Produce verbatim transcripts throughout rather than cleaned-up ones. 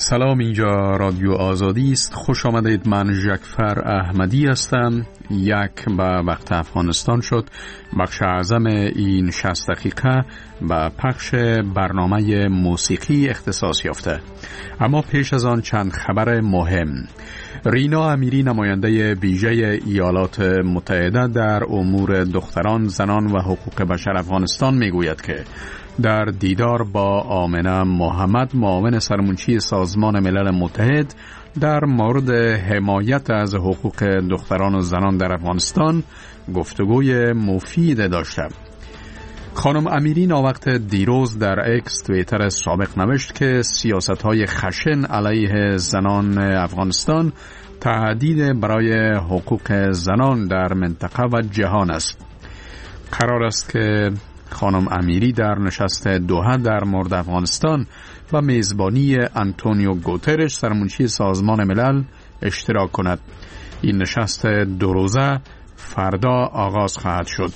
سلام، اینجا رادیو آزادی است. خوش آمدید. من ژکفر احمدی هستم. یک به وقت افغانستان شد. بخش اعظم این شصت دقیقه به پخش برنامه موسیقی اختصاص یافته. اما پیش از آن چند خبر مهم. رینا امیری، نماینده ویژه ایالات متحده در امور دختران، زنان و حقوق بشر افغانستان میگوید که در دیدار با آمنه محمد، معاون سرمنشی سازمان ملل متحد، در مورد حمایت از حقوق دختران و زنان در افغانستان گفتگوی مفید داشته. خانم امیری ناوقت دیروز در اکس توییتر سابق نوشت که سیاست‌های خشن علیه زنان افغانستان تهدید برای حقوق زنان در منطقه و جهان است. قرار است که خانم امیری در نشست دوحه در مورد افغانستان و میزبانی آنتونیو گوترش، سرمنشی سازمان ملل، اشتراک کند. این نشست دو روزه فردا آغاز خواهد شد.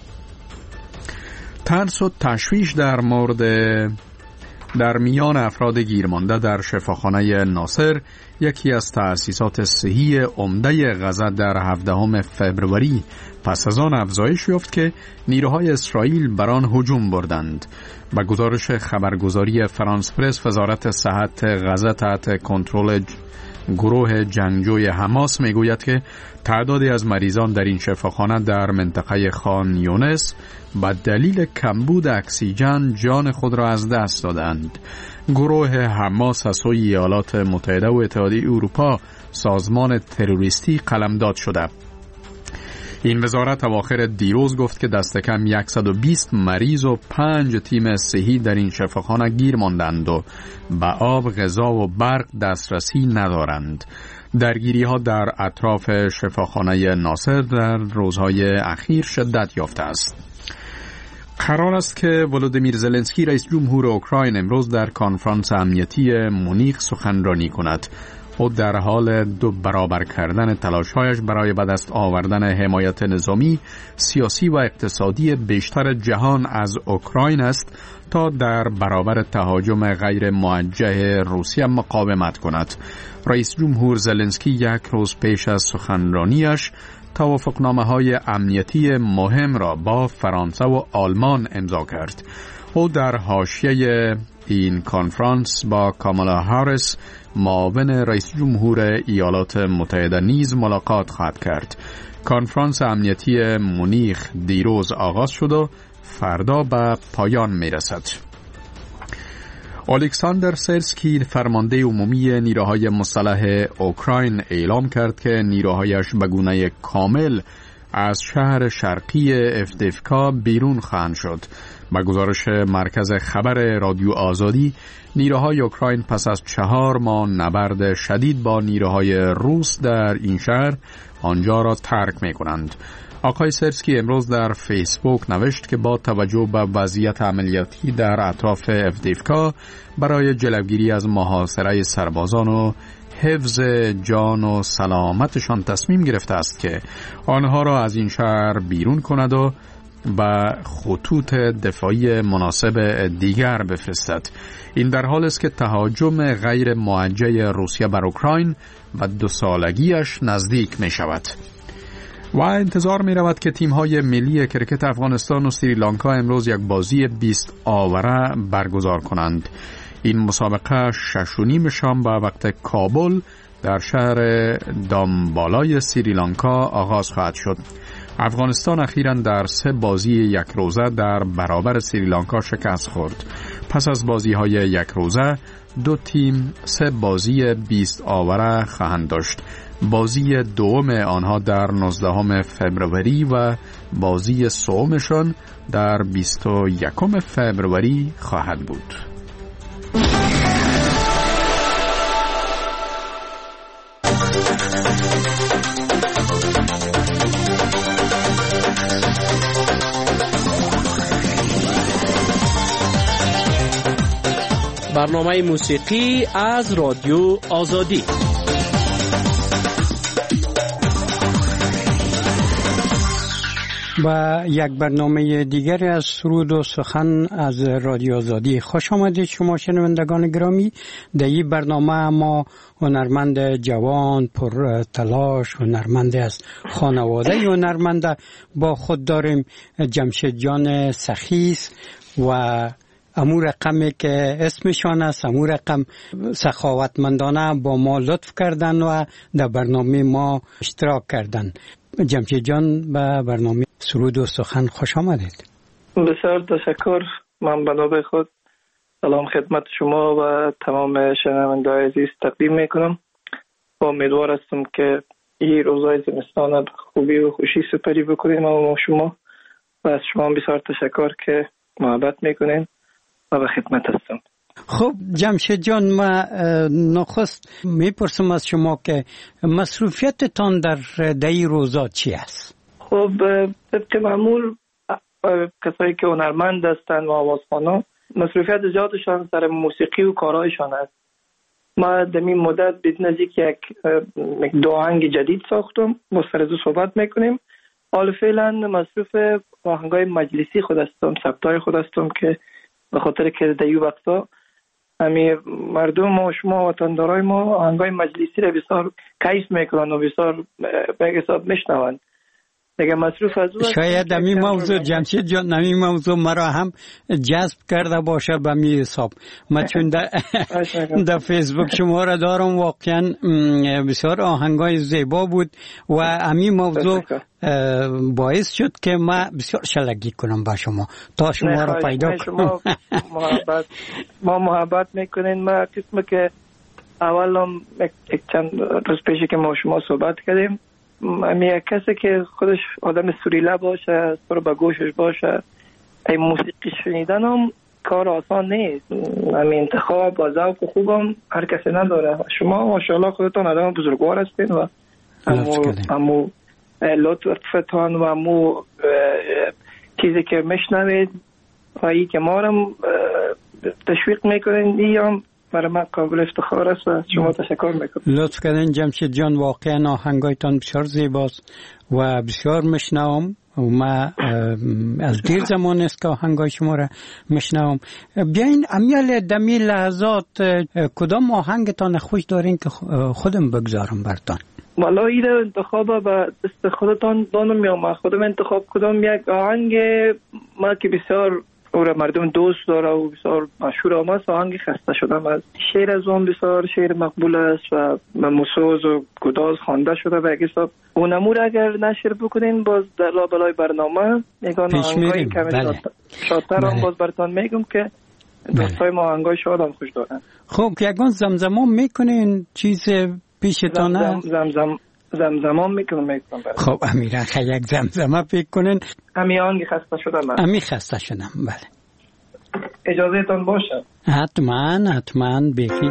ترس و تشویش در مورد در میان افراد گیرمانده در شفاخانه ناصر، یکی از تأسیسات صحی عمده غزه، در هفدهم فوریه پس از آن افزایش یافت که نیروهای اسرائیل بر آن هجوم بردند. با گزارش خبرگزاری فرانس پرس، وزارت صحت غزه تحت کنترل گروه جنگجوی حماس میگوید که تعدادی از مریضان در این شفاخانه در منطقه خان یونس به دلیل کمبود اکسیژن جان خود را از دست دادند. گروه حماس از سوی ایالات متحده و اتحادیه اروپا سازمان تروریستی قلمداد شده. این وزارت اواخر دیروز گفت که دست کم صد و بیست مریض و پنج تیم صحی در این شفاخانه گیر ماندند و به آب، غذا و برق دسترسی ندارند. درگیری ها در اطراف شفاخانه ناصر در روزهای اخیر شدت یافته است. قرار است که ولودیمیر زلنسکی، رئیس جمهور اوکراین، امروز در کنفرانس امنیتی مونیخ سخنرانی کند. او در حال دو برابر کردن تلاش‌هایش برای به دست آوردن حمایت نظامی، سیاسی و اقتصادی بیشتر جهان از اوکراین است تا در برابر تهاجم غیر موجه روسیه مقاومت کند. رئیس جمهور زلنسکی یک روز پیش از سخنرانیش توافقنامه‌های امنیتی مهم را با فرانسه و آلمان امضا کرد. او در حاشیه این کنفرانس با کامالا هاریس، معاون رئیس جمهور ایالات متحده، نیز ملاقات خواهد کرد. کنفرانس امنیتی مونیخ دیروز آغاز شد و فردا به پایان می رسد. الکساندر سرسکی، فرمانده عمومی نیروهای مسلح اوکراین، اعلام کرد که نیروهایش به گونه کامل از شهر شرقی افدیفکا بیرون خواهند شد. با گزارش مرکز خبر رادیو آزادی، نیروهای اوکراین پس از چهار ماه نبرد شدید با نیروهای روس در این شهر آنجا را ترک می کنند. آقای سرسکی امروز در فیسبوک نوشت که با توجه به وضعیت عملیاتی در اطراف افدیفکا، برای جلوگیری از محاصره سربازان و حفظ جان و سلامتشان تصمیم گرفته است که آنها را از این شهر بیرون کند و به خطوط دفاعی مناسب دیگر بفرستد. این در حال است که تهاجم غیر موجه روسیه بر اوکراین و دو سالگیش نزدیک می شود و انتظار می رود که تیم‌های ملی کرکت افغانستان و سریلانکا امروز یک بازی بیست آوره برگزار کنند. این مسابقه شش و نیم شام به وقت کابل در شهر دامبالای سریلانکا آغاز خواهد شد. افغانستان اخیراً در سه بازی یک روزه در برابر سریلانکا شکست خورد. پس از بازی‌های یک روزه، دو تیم سه بازی بیست آوره خواهند داشت. بازی دوم آنها در نوزدهم فوریه و بازی سومشان در بیست و یکم فوریه خواهد بود. برنامه موسیقی از رادیو آزادی. با یک برنامه دیگری از سرود و سخن از رادیو آزادی. خوش آمدید شما شنوندگان گرامی. در این برنامه ما هنرمند جوان پر تلاش، هنرمند از خانواده هنرمند با خود داریم، جمشید جان سخیس و امو رقمی که اسمشان است، امو رقم سخاوتمندانه با ما لطف کردن و در برنامه ما اشتراک کردن. جمشید جان به برنامه سرود و سخن خوش آمدید. بسیار تشکر. من به نوبه خود سلام خدمت شما و تمام شنوندگان عزیز تقدیم میکنم. با امیدوار هستم که این روزهای زمستان خوبی و خوشی سپری بکنیم و شما و از شما بسیار تشکر که محبت میکنین و به خدمت هستم. خب جمشید جان، ما نخست میپرسم از شما که مصروفیتتان در دهی روزا چی است؟ خب طبق معمول کسایی که هنرمند هستند و آوازخوانا مصروفیت زیادشان سر موسیقی و کارهایشان است. ما در این مدت به نزدیک یک دو آهنگ جدید ساختم، با سر دو صحبت میکنیم. حال فعلا مصروف آهنگای مجلسی خود هستم، سبتای خود هستم که به خاطر که در این وقتا همی مردم و شما وطندارای ما آهنگای مجلسی را بسیار کیف میکنن و بسیار به حساب میشنوند. دیگه مصروف از او شاید امی موضوع جمشید جان امی موضوع مرا هم جذب کرده باشه به می حساب. من چون در, در فیسبوک شما را دارم، واقعا بسیار آهنگای زیبا بود و امی موضوع باعث شد که من بسیار شلگی کنم با شما تا شما را پیدا کنم. محبت ما محبت میکنین. ما قسم که اولم یک چند روز پیشی که ما شما صحبت کردیم، امی کسی که خودش آدم سوریله باشه، سر به گوشش باشه، این موسیقی شنیدن هم کار آسان نیست. امی انتخاب با ذوق و خوبم هر کسی نداره. شما ماشاءالله خودتان آدم بزرگوار هستین و امو, امو لطفتان و امو چیزی که میشنوید و ای که ما رو تشویق میکنین، ای هم برای من قابل افتخار است و شما تشکر میکنم. لطف کردین جمشید جان، واقعا آهنگایتان بسیار زیباست و بسیار میشنوم و ما از دیر زمان است که آهنگای شما را میشنوم. بیاین امیال دمی لحظات کدام آهنگتان خوش دارین که خودم بگذارم برتان؟ والا این انتخاب و دست خودتان دانم یا ما خودم انتخاب کدام یک آهنگ ما که بسیار اور مردم دوست داره و بسیار مشهور آمد. آهنگ خسته شدم از شعر از اون بسیار شعر مقبول است و مسوز و گداز خوانده شده به حساب اونمور اگر نشر بکنین باز در لابلای برنامه میگن آهنگای کمی شادتر هم باز براتون میگم که دوستای ما آهنگای شاد هم خوش دارن. خب یگان زمزمان میکنین چیز پیشتانه؟ زمزم زمزمان میکنم میکنم برای. خب امیران خیلی یک زمزمه پیک کنین. امی آنگی خسته شدم. امی خسته شدم بله. اجازه تان باشه. حتما حتما بگی.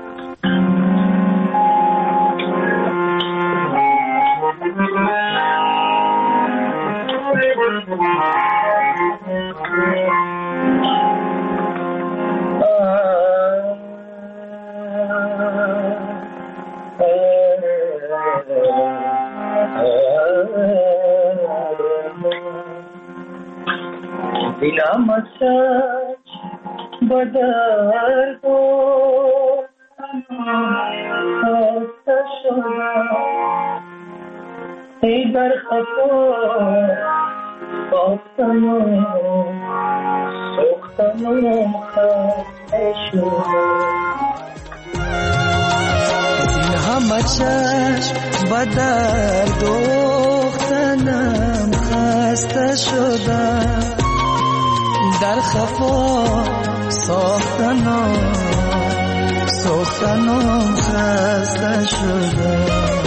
دلم از سچ بدر دو خسته شدم، ای در خفا باختم و سوختم و خسته شدم. دلم از سچ بدر دوختنم خسته شدم، در خفا ساختنم ساختنم خسته شدم.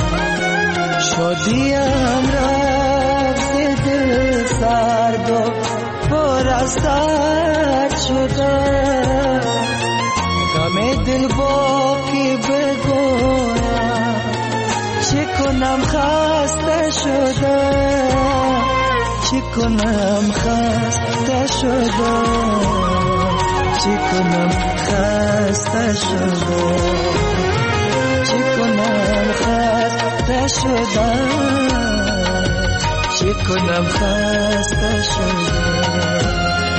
شادیم رفت دل سرد و پر از سرد شدم، غم دل باقی بگویم چه کنم خسته شدم، چی کنم خسته شدم، چی کنم خسته شدم، چی کنم خسته شدم، چی کنم خسته شدم.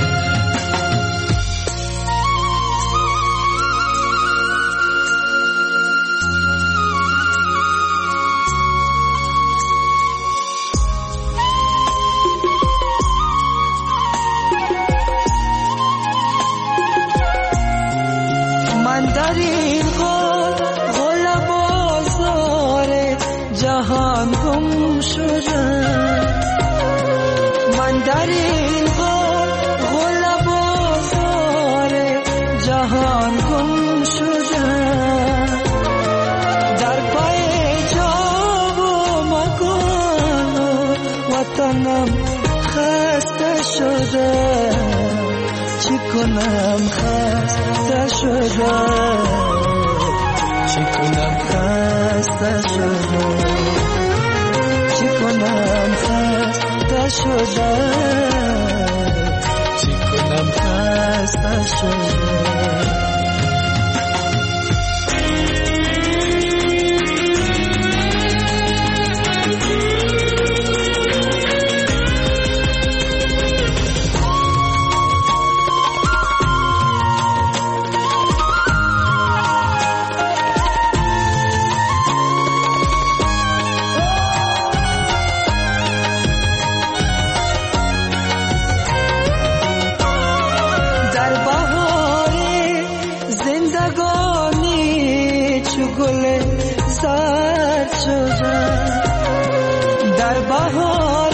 من در این غل غل بازار جهان گم شدم. من در این غل غل بازار جهان گم شدم. در پای جا و مکان و وطنم خسته شدم. چی کنم خسته شدم، چی کنم خسته شدم، چی کنم خسته شدم، چی کنم خسته شدم. در بهار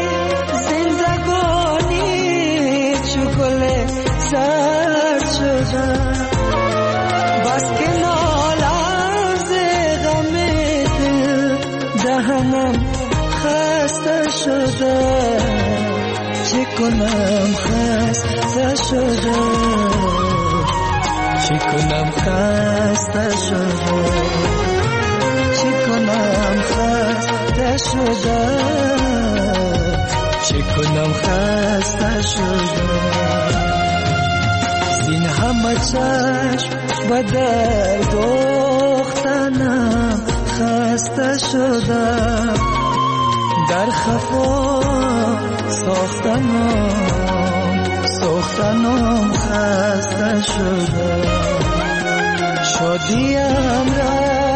زندگانی چو گل زرد شدم. بس که ناله ز غم دل دهنم خسته شدم. چه کنم خسته شدم، چه کنم خسته شدم، چی کنم خسته شدم، چی کنم خسته شدم. زین همه چشم به در دوختنم خسته شدم. در خفا ساختنم ساختنم خسته شدم. شادیم را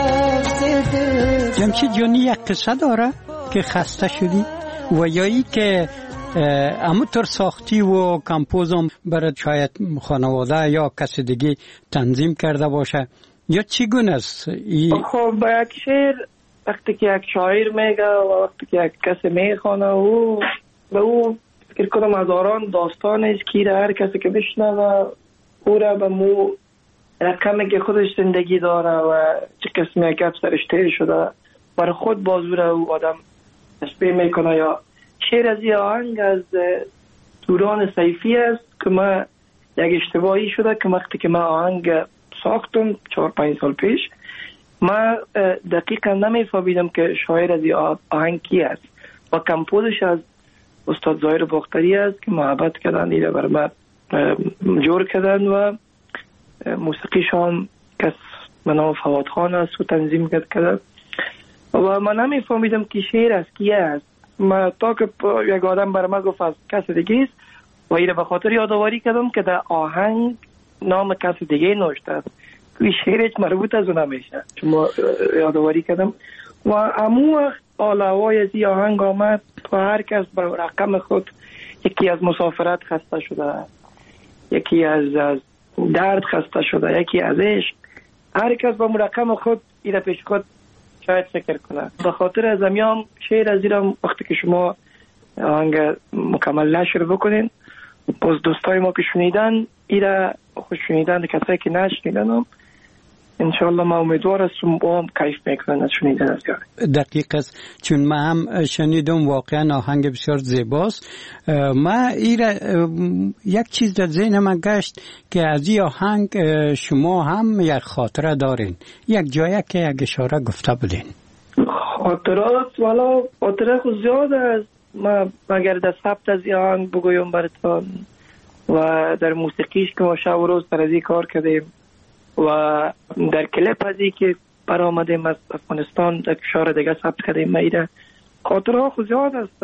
جمشید جانی یک قصه داره که خسته شدی و یا ای که همونطور ساختی و کمپوزم برای شاید خانواده یا کسی دیگه تنظیم کرده باشه یا چی گونه است؟ خب با یک شعر وقتی که یک شاعر میگه و وقتی که یک کسی میخوانه او به او فکر کنم هزاران داستان است که هر کسی که بشنوه او را به مو رقمی که خودش زندگی داره و چه قسمی که سرش تیر شده برای خود بازور او آدم تشبیه میکنه. یا شعر از یه آهنگ از دوران صیفی است که ما یک اشتباهی شده که وقتی که ما آهنگ ساختم چهار پنج سال پیش ما دقیقا نمیفهمیدم که شاعر از یه آهنگ کی است و کمپوزش از استاد ظاهر باختری است که محبت کردن دیده بر ما جور کردن و موسیقیش هم کس به نام فواد خان است و تنظیم کرده و من نمیفهمیدم که شعر از کیه است. من تا که یک آدم برای من گفت از کس دیگه است و ایره به خاطر یادآوری کردم که در آهنگ نام کس دیگه نوشته است که شعرش مربوط از اون نمیشه چون یادآوری کردم و امو وقت آلوای از این آهنگ آمد و هر کس بر رقم خود یکی از مسافرت خسته شده، یکی از, از درد خسته شده، یکی از عشق. هر کس با مرقم خود ایره پیش خود شاید فکر کنه. به خاطر از امیام شعر از ایران وقتی که شما آهنگ مکمل نشر بکنین باز دوستای ما که شنیدن ایره خوش شنیدن، کسایی که نشنیدن هم انشاءالله ما امیدوار هستم با هم کیف میکنن از شنیدن از یاره. دقیق است چون من هم شنیدم واقعا آهنگ بسیار زیباست. ما ایره یک چیز در ذهن من گشت که از این آهنگ شما هم یک خاطره دارین، یک جایی که یک اشاره گفته بودین. خاطرات والا خاطره خود زیاد است. ما مگر در ثبت از این آهنگ بگویم براتون و در موسیقیش که ما شب و روز در ازی کار کردیم و در کلیپ ازی که پر آمدیم از افغانستان در کشور دیگه ثبت کردیم. میره خاطره خود زیاد است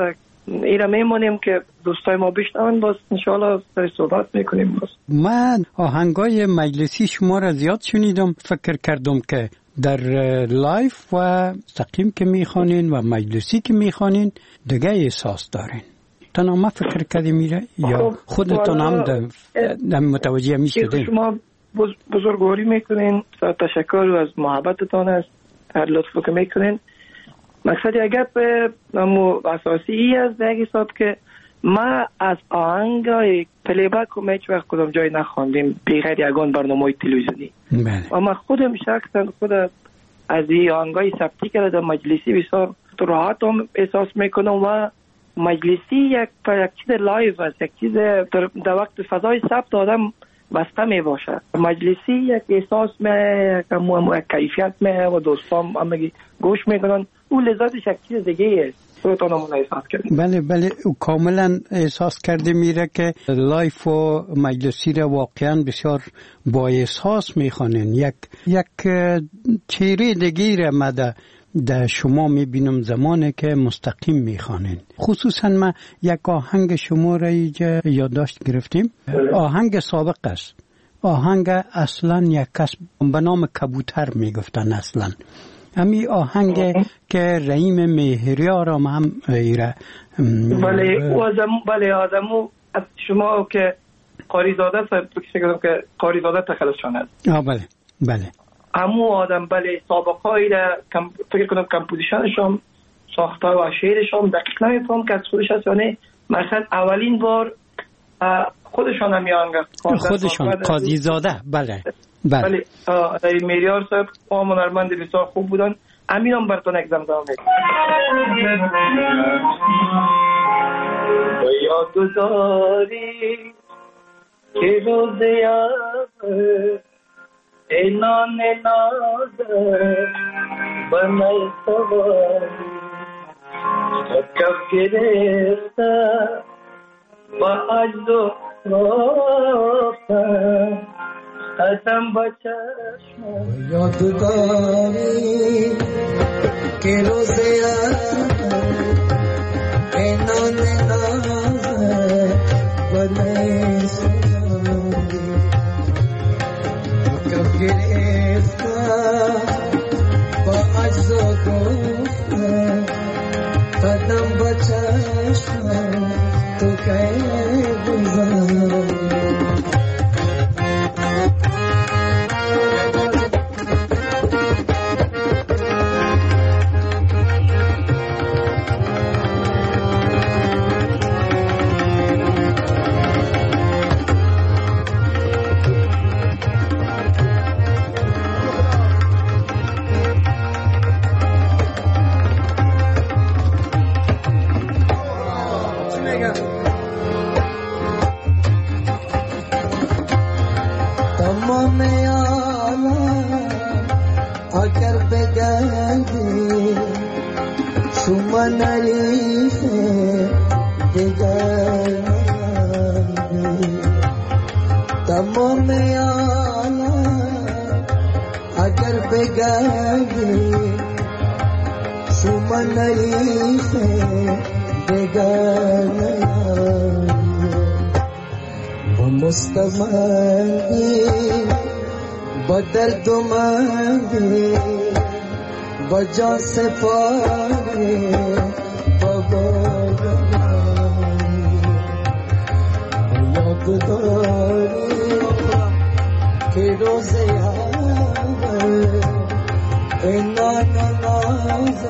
ایره میمونیم که دوستای ما بشنون، باز انشاءالله سر صحبت میکنیم. باز من آهنگای مجلسی شما را زیاد شنیدم، فکر کردم که در لایف و مستقیم که میخوانین و مجلسی که میخوانین دیگه احساس دارین. تنها ما فکر کردی میره یا خودتون هم در متوجه میشدین؟ شما بزرگواری میکنین، تشکر از محبتتان است، هر لطفو که میکنین. مقصد اگر به اساسی ای است در حساب که ما از آهنگای پلی بک و هیچ وقت کدام جای نخواندیم بغیر یگان برنامه تلویزیونی. و من خودم شخصا خود از این آهنگای ثبتی کردم مجلسی بسیار راحت هم احساس میکنم و مجلسی یک یک چیز لایو است، یک چیز در وقت فضای ثبت آدم بسته می باشه. مجلسی یک احساس می یک کیفیت می و دوستان همگی گوش میکنن، اون لذتش یک چیز دیگه است. خودتون هم احساس کردیم؟ بله بله کاملا احساس کرده میره که لایف و مجلسی را واقعا بسیار با احساس میخوانن. یک یک چهره دیگه را مده در شما میبینم زمانی که مستقیم میخوانین. خصوصا ما یک آهنگ شما را اینجا یادداشت گرفتیم، آهنگ سابق است، آهنگ اصلا یک کس به نام کبوتر میگفتن. اصلا همین آهنگ که رحیم مهریار هم ایره بله آدم بله آدمو شما که قاری زاده فکر کنم که قاری زاده تخلصشان است. آه بله بله همو آدم بله سابقه‌ای را کم فکر کنم کمپوزیشنشون ساخته و شعرشون دقیق نمی‌فهم که از خودش است، یعنی مثلا اولین بار خودشان هم آهنگ خودشان قاضی زاده بله بله بله میریار صاحب قوم هنرمند بسیار خوب بودن. امین هم براتون یک زمزمه میکنم. یاد داری که روز یاد اینان ناز بنای سواری کف گرفته با عجز و رفتن ازم با چشم یاد داری که روز یاد اینان ناز بنای سواری کف گرفته با عجز و رفتن ازم با چشم تو که گذاری. تمام اگر بگردی شما نریخه بگردی و مستمندی با درد و مندی با جان سپاری یاد داری که روز یاد اینان ناز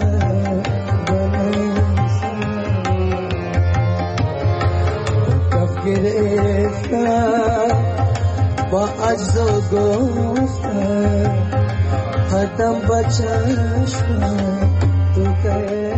کف گرفتن با عجز و گفتن قدم با چشم تو که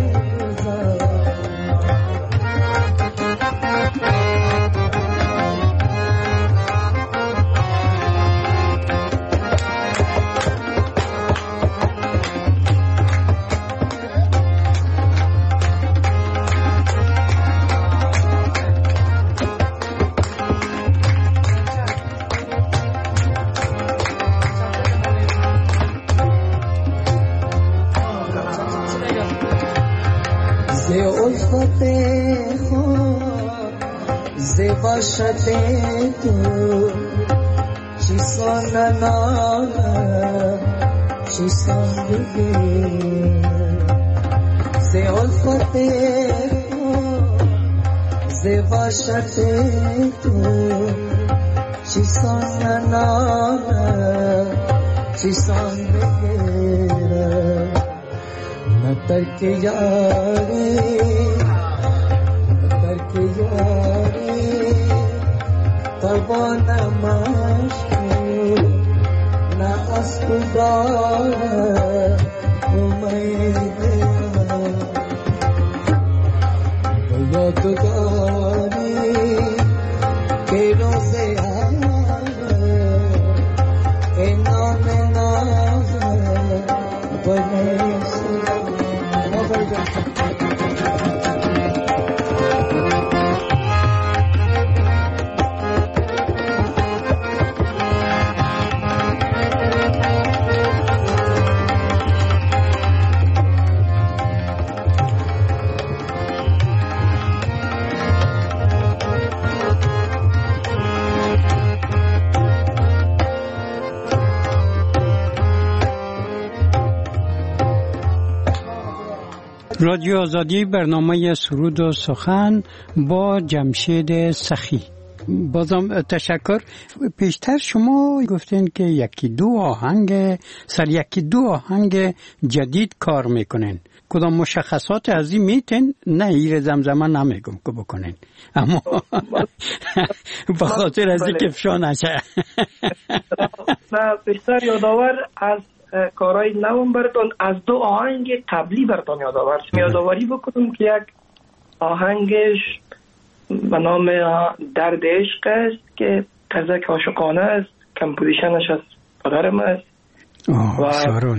خود ز وحشت تو چیسان ننالم چیسان بگیر ز الفت خود ز وحشت تو چیسان ننالم چیسان بگیر نہ ترک یاری نہ ترک یاری توان مشکو نہ اسکدار امید یاد داری کہ روز آئے کہ نام ناز بنے رادیو آزادی برنامه سرود و سخن با جمشید سخی. بازم تشکر. پیشتر شما گفتین که یکی دو آهنگ سر یکی دو آهنگ جدید کار میکنین. کدام مشخصات از این میتین؟ نه ایر زمزمه نمیگم که بکنین، اما به خاطر از این که افشا نشه. نه بیشتر یادآور از کارهای نوم براتون از دو آهنگ قبلی براتون یادآور یادآوری بکنم که یک آهنگش به نام درد عشق است که قزک عاشقانه است، کمپوزیشنش از پدرم است و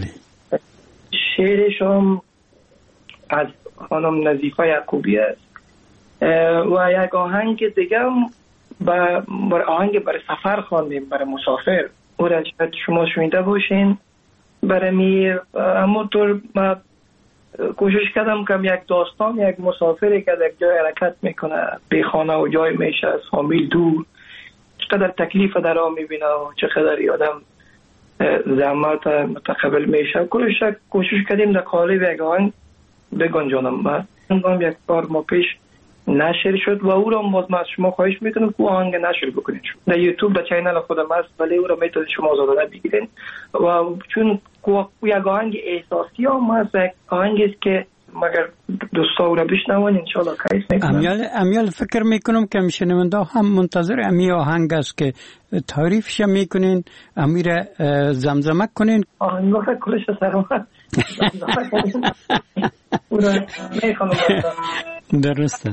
شعرش هم از خانم نظیفه یعقوبی است و یک آهنگ دیگه هم بر آهنگ بر سفر خواندیم، بر مسافر، او را شما شنیده باشین. برای می همونطور ما کوشش کردم که یک داستان یک مسافری که در جای حرکت میکنه بی خانه و جای میشه از فامیل دور، چقدر تکلیف در آن میبینه و چقدر آدم زحمت متقبل میشه. کوشش کوشش کردیم در قالب یک آهنگ بگنجانم. بعد یک بار ما پیش نشر شد و او را باز از شما خواهش میکنم که آهنگ نشر بکنید. در یوتیوب در چینل خودم هست، ولی او را میتونید شما آزادانه بگیرین و چون یک آهنگ احساسی هم هست، یک آهنگی است که مگر دوستا او را بشنوان انشاءالله کیف میکنن. امیال امیال فکر میکنم که شنونده هم منتظر امی آهنگ است که تعریفش میکنین، امی را زمزمه کنین. آهنگ فکر کلش سرم او را میخوانم. درسته.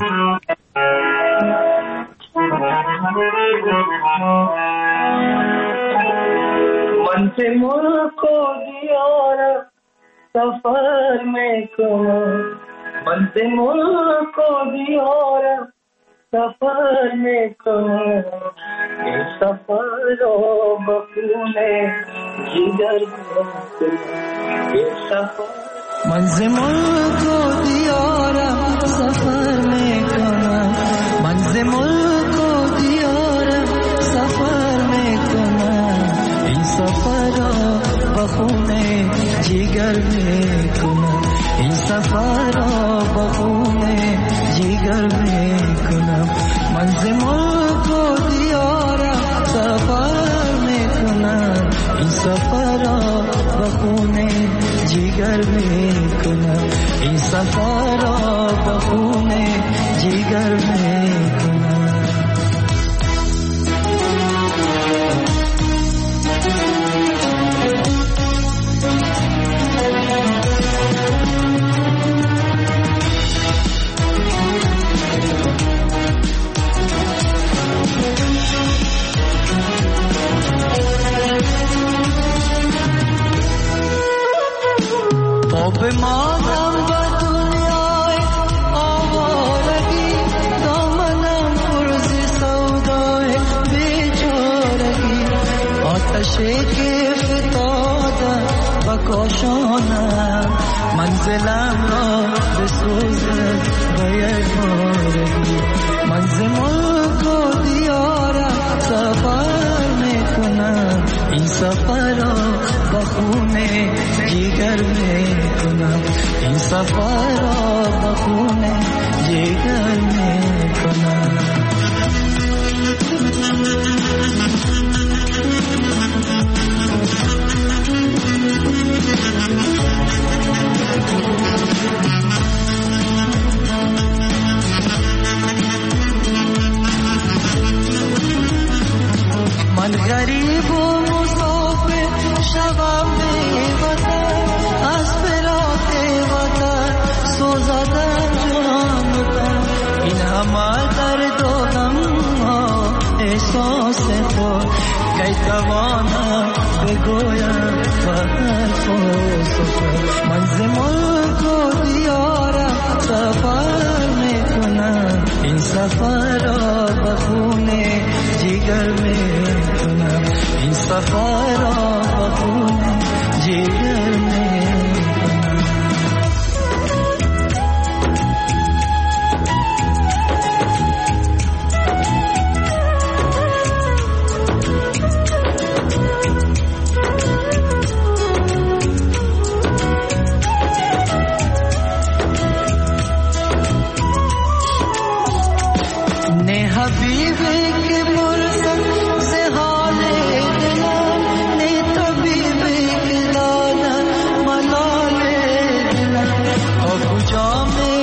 من سے ملک و دیار سفر میں کنم، من سے ملک و دیار سفر میں کنم، یہ سفر رو بخون جگر کنم، یہ سفر منزل ملک و دیارم سفر میکنم، منزل ملک و دیارم سفر میکنم، این سفر را با خون جگر میکنم، این سفر را با خون جگر میکنم، منزل ملک و دیارم سفر میکنم، این سفر را با خون جگر میکنم، این سفر را با خون جگر میکنم. به مانم و دنیای آوارگی، دامنم پرز سودای بیچارگی، آتشی که فتادم و کاشانم، منزلم را بسوزد و های پارگی من ز ملک و دیارم سفر میکنم این سفر را با خون جگر میکنم این سفر را با خون جگر میکنم من غریب و مسافر شوم به وطن از فراق وطن سوزدم جان و تن این همه درد و غم ها احساس خود کی توانم بگویم و حرف و سخن من ز ملک و دیارم سفر میکنم این سفر را به خون جگر میکنم این سفر را به خون جگر میکنم نه حبیبی که برسن ز حال دلم نه طبیبی که دانن ملال دلم تا کجا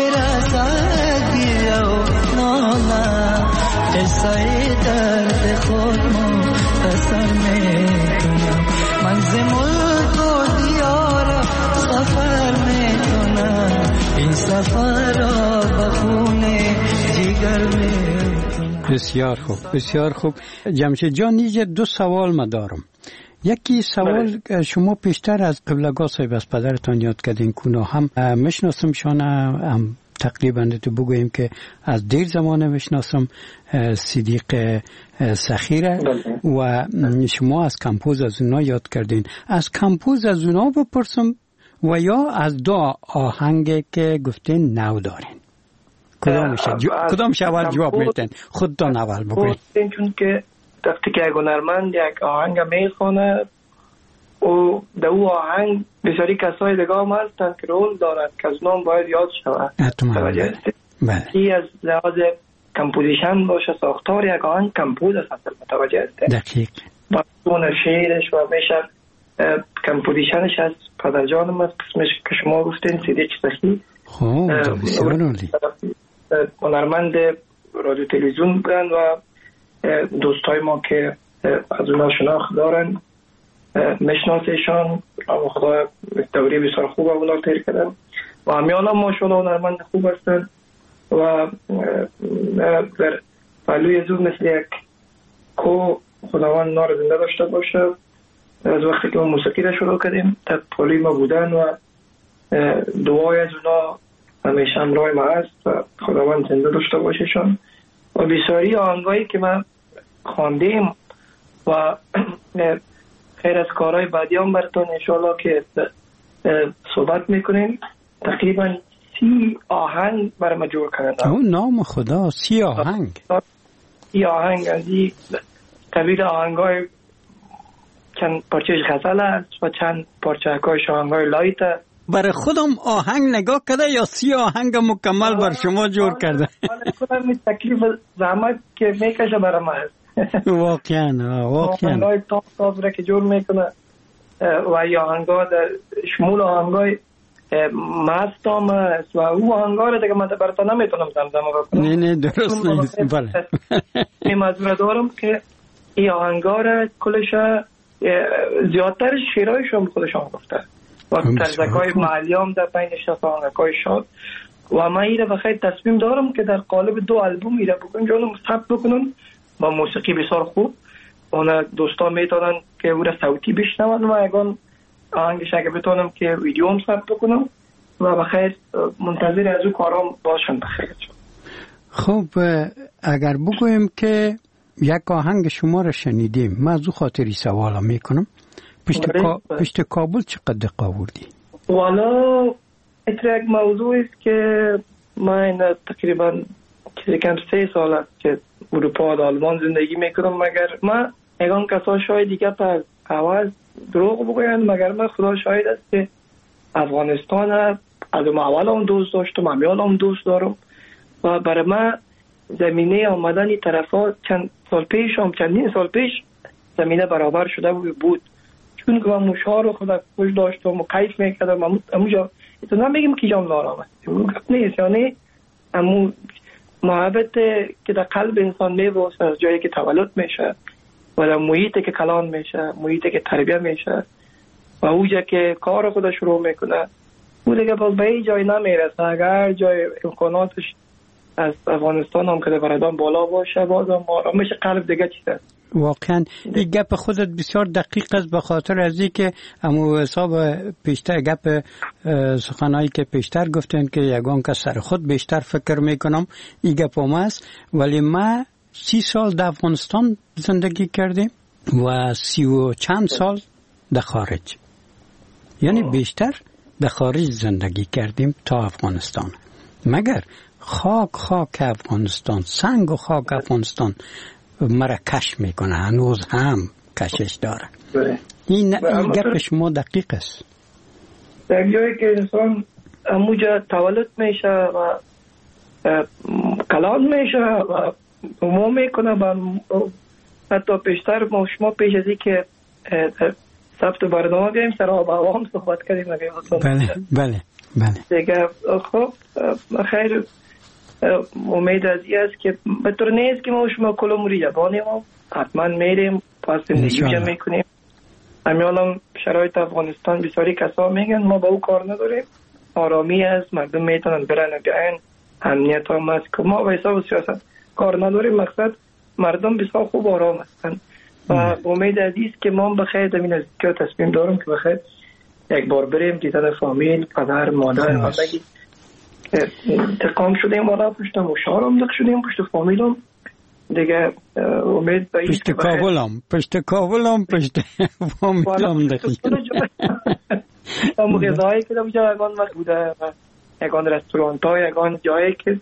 میرسد گیره و نالم قصه درد خود مختصر میکنم من ز ملک و دیارم سفر میکنم این سفر را به خون جگر میکنم. بسیار خوب بسیار خوب جمشید جان نیجه دو سوال ما دارم. یکی سوال شما پیشتر از قبلگاه صاحب از پدرتان یاد کردین کونا هم میشناسم شان هم تقریبا تو بگوییم که از دیر زمانه میشناسم صدیق سخیره و شما از کمپوز از اونا یاد کردین. از کمپوز از اونا بپرسم و یا از دو آهنگ که گفتین نو دارین کدامش کدامش اول جواب میتین خودتان اول بگوید. چون که وقتی که هنرمند یک آهنگ میخونه و در او آهنگ بسیاری کسای دیگه هم هستند که رول دارد که از نام باید یاد شود. بله. این از لحاظ کمپوزیشن باشه ساختار یک آهنگ کمپوز است متوجه است. دقیق. با اون شعرش و میشه کمپوزیشنش از پدرجانم است اسمش که شما گفتین صدیق سخی. خوب بسیار عالی. هنرمند رادیو تلویزیون بودن و دوستای ما که از اونا شناخت دارن میشناسیشان و خدا دوری بسیار خوب اونا تیر کردن و همیان هم ماشاءالله هنرمند خوب هستن و در پهلوی زود مثل یک کو خداوند اونا رو زنده داشته باشه. از وقتی که ما موسیقی را شروع کردیم در پهلوی ما بودن و دعای از اونا همیشه همراه ما هست و خداوند زنده داشته باششان و بسیاری آهنگایی که من خواندیم و خیر از کارهای بعدی هم براتون انشاءالله که صحبت میکنیم. تقریبا سی آهنگ برای ما جور کردن. او نام خدا سی آهنگ سی آهنگ از این قبیل آهنگای چند پارچه غزل است و چند پارچه های آهنگای لایت است. برای خودم آهنگ نگاه کرده یا سی آهنگ مکمل بر شما جور کرده؟ خودم این تکلیف زحمت که میکشه برای ما هست. واقعا واقعا آهنگای تاپ تاپ را که جور میکنه و یا آهنگا در شمول آهنگای مست هم است و او آهنگا را دیگه من برای نمیتونم زمزمه بکنم. نه نه درست نیست. بله این مزور دارم که این آهنگا را کلش زیادتر شیرایش هم خودشان گفته و ترزکای محلی هم در پین نشست آهنگای شاد و من ایره بخیر تصمیم دارم که در قالب دو البوم ایره بکنم جانم ثبت بکنم با موسیقی بسیار خوب. اون دوستان میتونن که او را صوتی بشنون و اگان آهنگش اگه بتونم که ویدیو هم ثبت بکنم و بخیر منتظر از او کارام باشم بخیر. خب اگر بگویم که یک آهنگ شما را شنیدیم من از او خاطری سوالا میکنم پشت, کا... پشت کابل چقدر دقیق آوردی؟ والا اتر یک موضوع است که من تقریبا چیزی کم سه سال است که اروپا و آلمان زندگی میکنم. مگر من اگان کسا شاید دیگه پر عوض دروغ بگویند، مگر من خدا شاید است که افغانستان از اول هم دوست داشتم، همیال هم دوست دارم و برای من زمینه آمدن این طرفا چند سال پیش هم چندین سال پیش زمینه برابر شده بود، چون که من موشها رو خدا خوش داشتم و کیف میکردم. اموجا تو نمیگیم که جام نارام است، نیست، یعنی امو محبت که در قلب انسان میباسه از جایی که تولد میشه و در محیطی که کلان میشه، محیطی که تربیه میشه و اوجا که کار خود شروع میکنه، او دیگه باز به این جای نمیرسه. اگر جای امکاناتش از افغانستان هم که برادان بالا باشه، باز هم آرامش قلب دیگه چیزه. واقعا این گپ خودت بسیار دقیق است، به خاطر از این که امو حساب پیشتر گپ سخنایی که پیشتر گفتن که یگان که سر خود بیشتر فکر میکنم، این گپ هم است. ولی ما سی سال در افغانستان زندگی کردیم و سی و چند سال در خارج، یعنی بیشتر در خارج زندگی کردیم تا افغانستان. مگر خاک خاک افغانستان، سنگ و خاک افغانستان مرا کش میکنه، هنوز هم کشش داره. این این گپ شما دقیق است. در جایی که انسان اموجا تولد میشه و کلان میشه و مو میکنه و حتی پیشتر ما شما پیش از این که ثبت برنامه بیاییم سر آب هوا هم صحبت کردیم. بله بله بله دیگه خب خیر، امید از این است که به طور نیست که ما شما کلوموری جبانیم و حتما میریم پس زندگی میکنیم. همیال هم شرایط افغانستان بسیاری کسا میگن ما با او کار نداریم، آرامی است، مردم میتونن برن بیاین، امنیت هم است که ما به حساب سیاست کار نداریم. مقصد مردم بسیار خوب آرام هستن و امید از این است که ما بخیر در این از که تصمیم دارم که بخیر یک بار بریم دیدن فامیل، پدر، مادر و بگی تقام شدیم والا پشت مشارم دق شدیم پشت فامیلم دیگه. امید به این پشت کابلم پشت کابلم پشت فامیلم دقیق همون غذایی که در بجا یکان وقت بوده، یکان رستورانت ها، یکان جایی که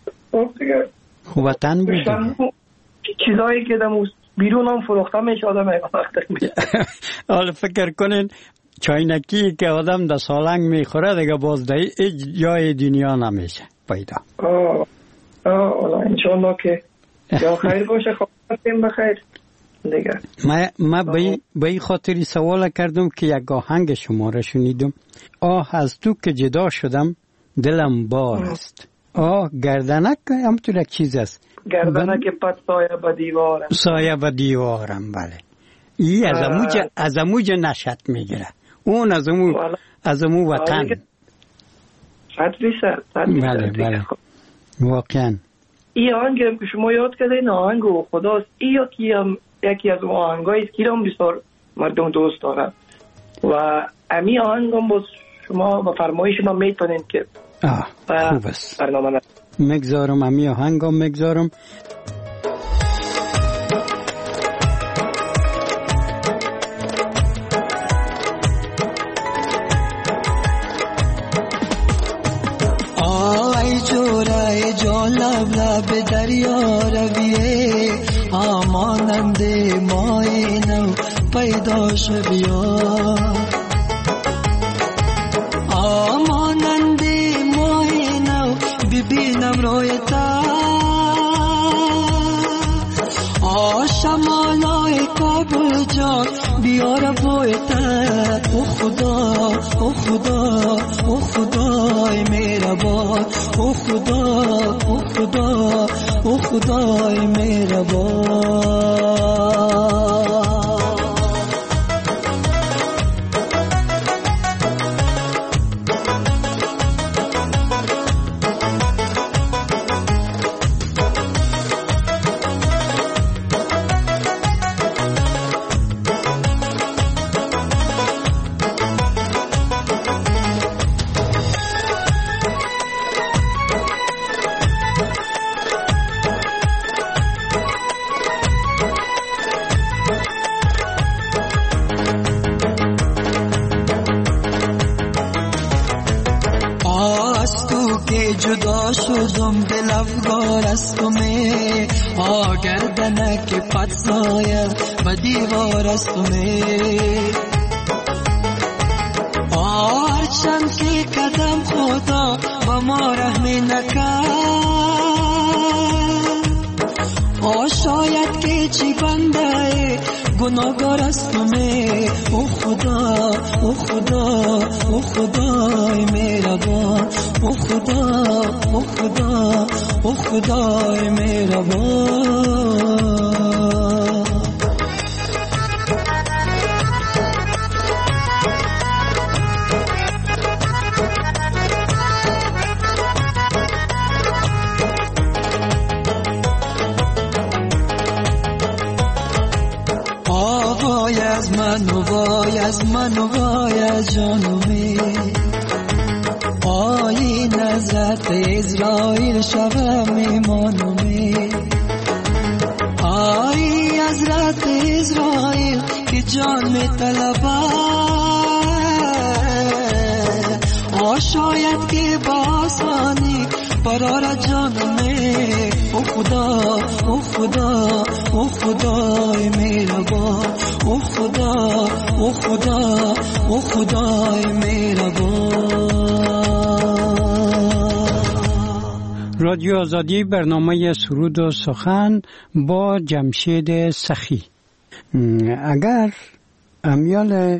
وطن بوده، چیزایی که در بیرون هم فروخته میشه آدم یکان وقت میشه. حالا فکر کنین چاینکی که آدم در سالنگ میخوره دیگه باز در هیچ جای دنیا نمیشه پیدا. آه آه انشاءالله که یا خیر باشه. خواهیم بخیر دیگه. ما ما به این خاطری سوال کردم که یک آهنگ شما را شنیدم، آه از تو که جدا شدم دلم بار است. آه گردنک همطور یک چیز است، گردنک پت سایه با دیوارم، سایه با دیوارم. بله ای از اموج از اموج نشت میگیره، اون از امو از امو وطن. بله بله واقعا. این آهنگ که شما یاد کردین آهنگو خداست، این یکی هم یکی از اون آهنگایی که هم بسیار مردم دوست دارن و امی آهنگ هم باز شما با فرمایش ما میتونین که آه خوب است برنامه مگذارم، امی آهنگ هم مگذارم. لب لب دریا رویه آمانند مای نو پیدا شبیا، آمانند مای نو ببینم روی تا آشمانای کابل جان بیار بویتا. او خدا او خدا او خدای مهربان، او خدا او خدا او خدای مهربان. دیوار است و می آگردنک پت سایه و دیوار است و می هرچند که قدم خدا با ما رحمی نکرد آ شاید که چی بنده گناهگار است و می او خدا او خدا او خدای مهربان او خدا او خدا او خدای مهربان وای از من و وای از من و وای از جانومی آی نظرت اسرائیل شوم میمانومی آی حضرت اسرائیل که جان می طلبه آ شاید که با آسانی برار جانومی او خدا او خدا او خدای مهربان او خدا او خدا او خدای مهربان. رادیو آزادی برنامه سرود و سخن با جمشید سخی. اگر امیال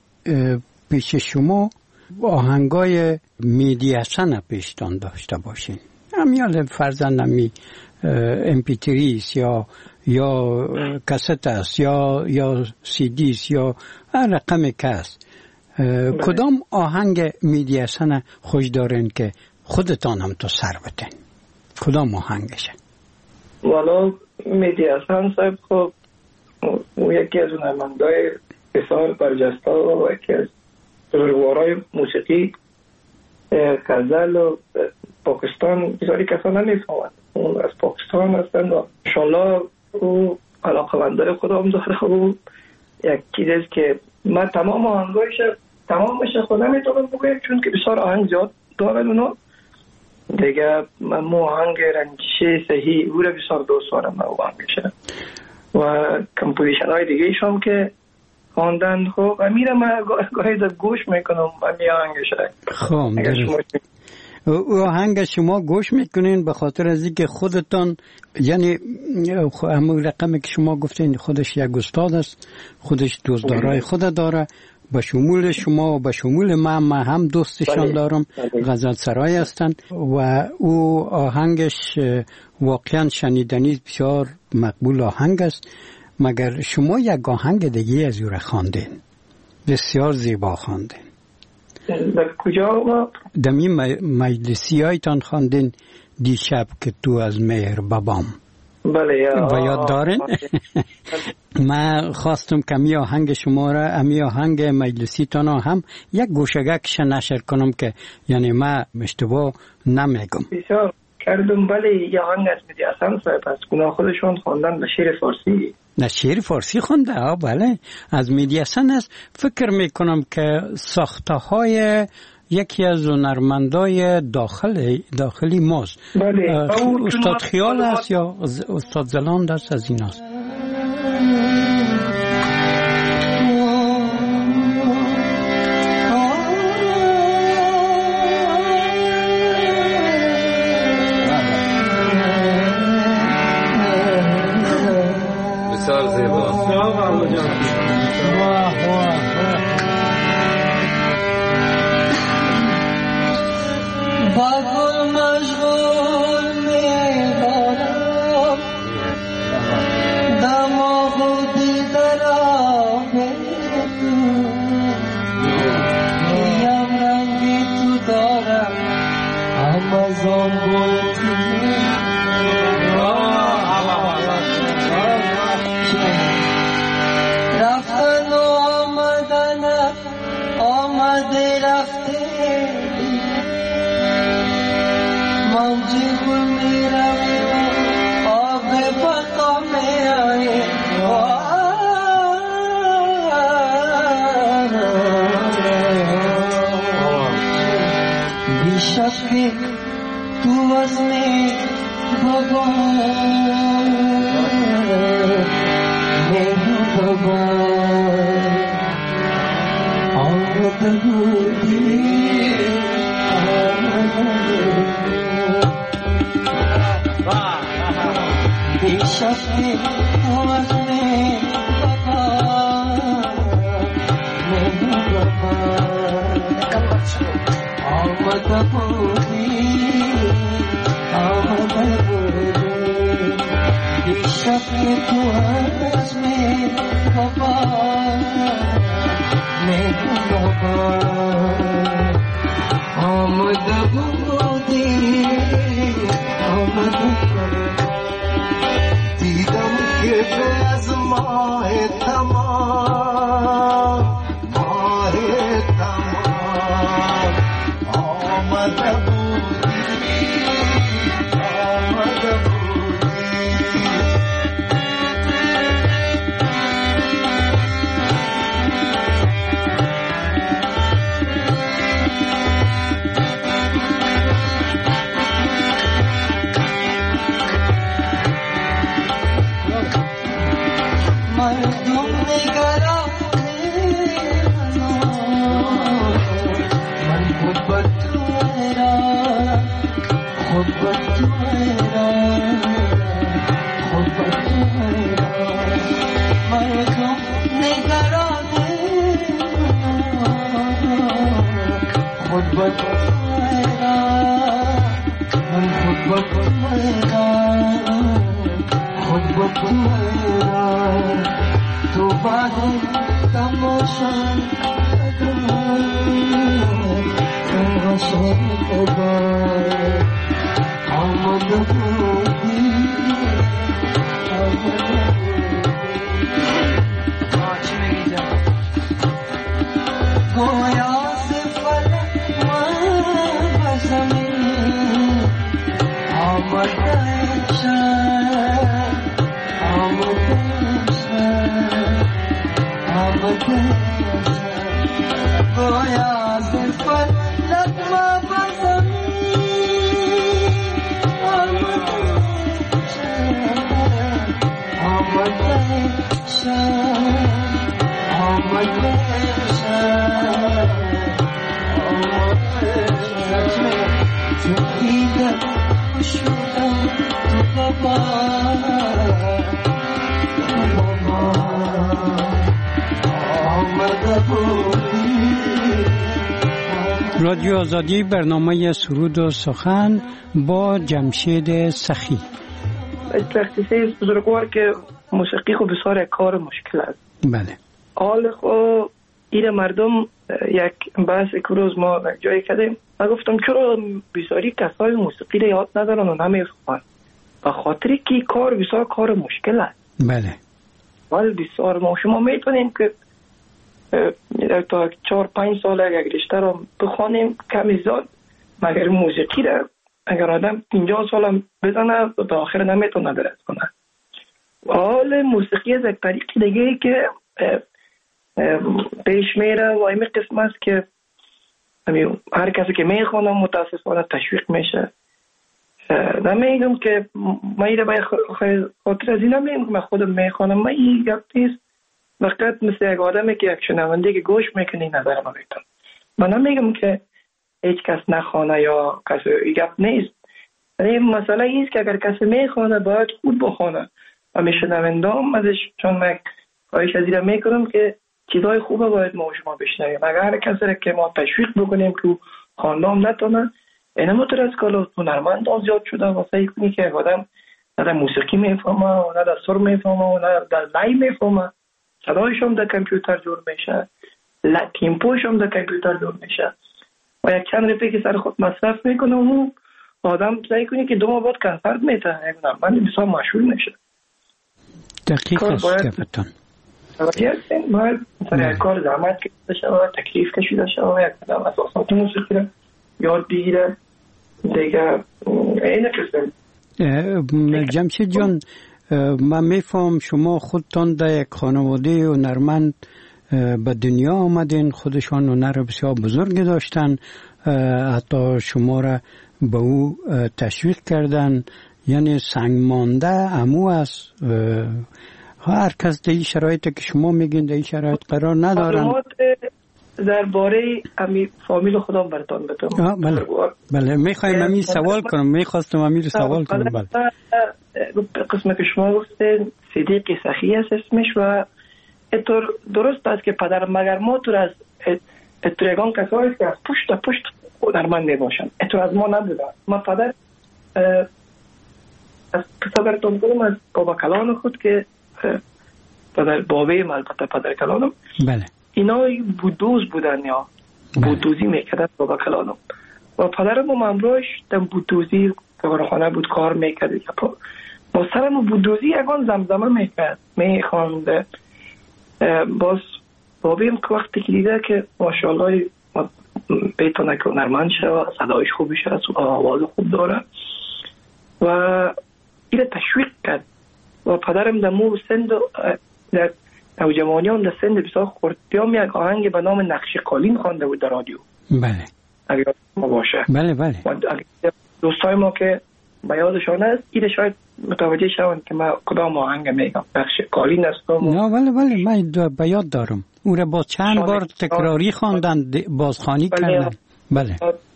پیش شما آهنگای میدی حسن پیشتان داشته باشین امیال فرزند امی ام پی تریس یا یا کست است یا یا سی دیس یا هر رقم کس کدام آهنگ میدی حسن خوش دارین که خودتان هم تو سر بتین کدام آهنگشه؟ والا میدی حسن صاحب خب یکی از هنرمندای بسیار برجسته و یکی از بزرگوارای موسیقی غزل و پاکستان بسیاری کسا نمیفهمند اون از پاکستان هستند و انشالله او علاقه‌مندای خودم داره و یک چیزیست که من تمام آهنگایش تمامش خود نمیتونم بگویم چون که بسیار آهنگ زیاد دارن اونا دیگه من مو آهنگ رنجشه صحیح او را بسیار دوست دارم من او آهنگشه و کمپوزیشن های دیگه ایشام که خواندن خب امیره من گاهی در گوش میکنم امی آهنگشه خب درست او آهنگ شما گوش میکنین به خاطر از اینکه خودتان یعنی همون رقمی که شما گفتین خودش یک استاد است خودش دوستدارای خود داره به شمول شما و به شمول من من هم دوستشان دارم غزل سرای هستند و او آهنگش واقعا شنیدنی بسیار مقبول آهنگ است مگر شما یک آهنگ دیگه از او را خواندین بسیار زیبا خواندین در کجا؟ دمی مجلسی هایتان خواندین دیشب که تو از مهر بابام بله و یاد دارین؟ من خواستم که می آهنگ شما را امی آهنگ مجلسی تانا هم یک گوشگکش نشر کنم که یعنی من اشتباه نمیگم بسیار کردم بله یه آهنگ از میدی حسن صاحب از گناه خودشون خواندن به شعر فارسی نه شعر فارسی خونده ها بله از میدی حسن است فکر میکنم که ساخته های یکی از هنرمندای داخلی داخلی ماست بله استاد خیال است یا استاد زلاند است از این است بسیار زیبا باغ مشغول می‌دارم دماغ دیدارم یم رنگی تو دارم آمازون گلتی رفتن و آمدن آمده رفته موجی گل می روی و آب بقا می آئی بیشک تو از می بابا مهرو بابا آمده بودی بیشکی تو از من بابا مهرو بابا آمده بودی آمده بودی بیشکی تو از من بابا مهرو بابا آمده بودی آمده بودی دیدم که به از ماه تمام ماه تمام آمده بودی آمده بودی تو بعد تماشا تماشا آمده بودی آمده بودی گویا سفر و زمین آمده شد آمده گویا سفر لطمه بزمین آمده شد آمده شد آمده شد آمده شد تو دیده شدم تو بابا رادیو آزادی برنامه سرود و سخن با جمشید سخی. وقتی سه بزرگوار که موسیقی خو بسیار کار مشکل است. بله. حال خو این مردم یک بحث یک روز ما جایی کردیم و گفتم چرا بسیاری کسای موسیقی را یاد ندارن و نمیفهمن؟ به خاطری که کار بسیار کار مشکل است. بله. ولی بسیار ما شما میتونیم که تا چهار پنج سال یک رشته رو بخوانیم کمی زیاد، مگر موسیقی را اگر آدم پنجاه سال هم بزنه به آخر نمیتونه درست کنه. حال موسیقی از یک طریق دیگه ای که پیش میره و این قسم است که هر کسی که میخوانه متاسفانه تشویق میشه. نمیگم که من ایره باید خاطر از این نمیگم که من خودم میخوانم، من این گپ نیست، فقط مثل یک آدمی که یک شنونده که گوش میکنه نظر ما بیتون. من نمیگم که هیچ کس نخوانه یا کسی این گپ نیست، ولی مسئله ایست که اگر کسی میخوانه باید خود بخوانه و میشنونده هم ازش، چون من خواهش از ایره میکنم که چیزای خوبه باید ما شما بشنویم. اگر هر کسی را که ما تشویق بکنیم که خواندام نتونه، این مطور از که هنرمند زیاد شده و سعی کنی که آدم نه در موسیقی میفهمه و نه در سر میفهمه و نه در لای میفهمه، صدایش هم در کامپیوتر جور میشه، تیمپوش هم در کامپیوتر جور میشه و یک چند رفیه که سر خود مصرف میکنه و آدم سعی کنی که دو ماه بعد کنسرت میته، یک هنرمند بسیار مشهور میشه. دقیق است کفتان. باید سر یک کار زحمت کشیده شود، تکلیف کشیده شود، یک قدم اساسات موسیقی را یاد بگیره دیگه. این قسم جمشید جان، من میفهم شما خودتان در یک خانواده هنرمند به دنیا آمدین، خودشان هنر بسیار بزرگی داشتن، حتی شما را به او تشویق کردن یعنی سنگ مانده امو است. هر کس در این شرایط که شما میگین در این شرایط قرار ندارن. درباره امی فامیل خودم براتون بگم. بله بله میخوایم امی سوال کنم، میخواستم امی رو سوال کنم. بله قسمت که شما گفتین صدیق سخی است اسمش و اینطور درست است که پدر مگر ما تو از اتریگان کسایی که از پشت پشت هنرمند نباشن، اینطور از ما نبوده. ما پدر از پدر تون کنم از بابا کلان خود که پدر بابه البته پدر کلانم. بله اینا بودوز بودن یا بودوزی میکردن بابا کلانم و پدرم و ممروش در بودوزی کارخانه بود کار میکرد. با سرم بودوزی یکان زمزمه میکرد میخواند. باز بابیم که وقتی که دیده که ماشاءالله بیتونه که هنرمند شد، صدایش خوبی شد، آواز خوب داره و اینه تشویق کرد و پدرم در مو سند در نوجوانیان در سند بسیار خردیام یک آهنگ به نام نقش قالین خوانده بود در رادیو. بله اگر ما باشه بله بله دوستای ما که به یادشان است اینه شاید متوجه شوند که ما کدام آهنگ میگم. نقش قالین است. نه بله بله من به یاد دارم او را با چند بار تکراری خواندن، بازخوانی کردن. بله